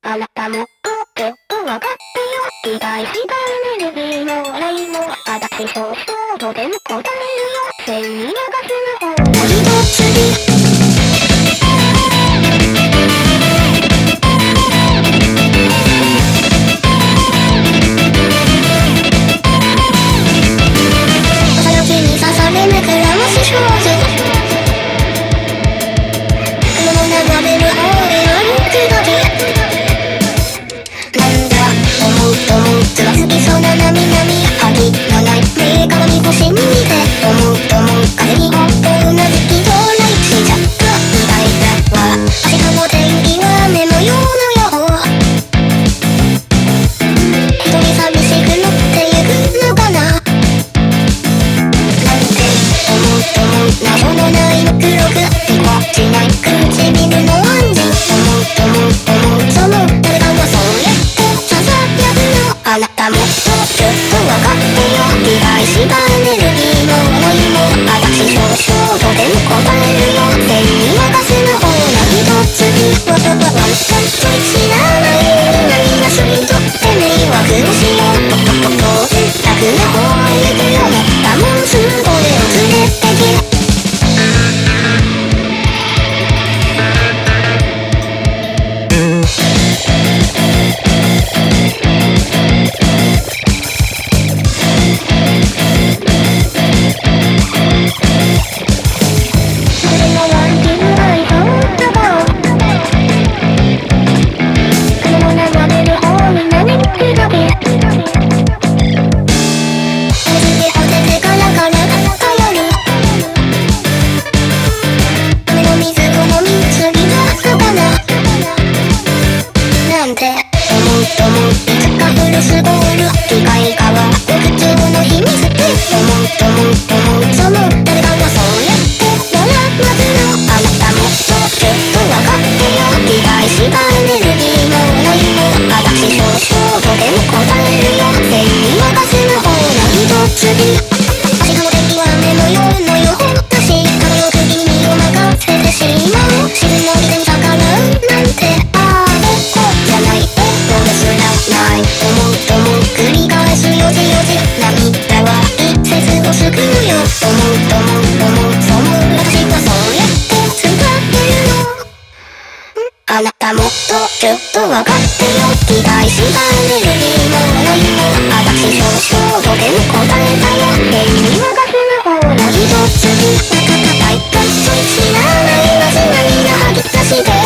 あなたもちょっとわかってよ。期待したエネルギーも笑いも私少々とでも答えるよ。線に流すの方が一つにあなたもちょっとわかってよ。期待したエネルギーも思いも私少々とでも答えるよ。線に流すの方が一つにワンちゃんと知らない何がすりとって迷惑をしようと楽な方へ行くよ。めったもんすこれを連れてきあなたもちょっとわかってよ。期待したエネルギーも笑いも私少々とでも答えたよ。変に流すの方が一つに大体知らないわし何が吐き出して